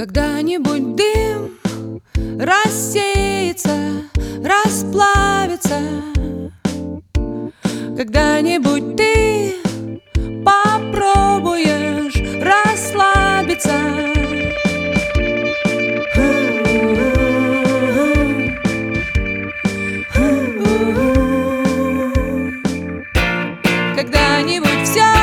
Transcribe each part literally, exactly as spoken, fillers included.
Когда-нибудь дым рассеется, расплавится. Когда-нибудь ты попробуешь расслабиться. Когда-нибудь все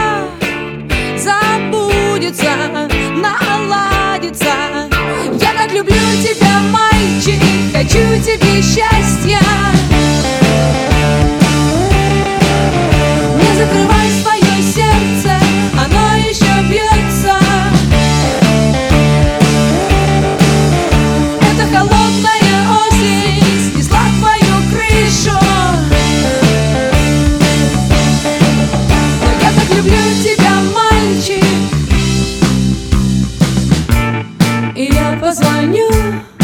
забудется, наладится. Я так люблю тебя, мальчик, хочу тебе счастья. Не закрывай свое сердце, оно еще бьется. Эта холодная осень снесла твою крышу. Но я так люблю тебя, мальчик, и я позвоню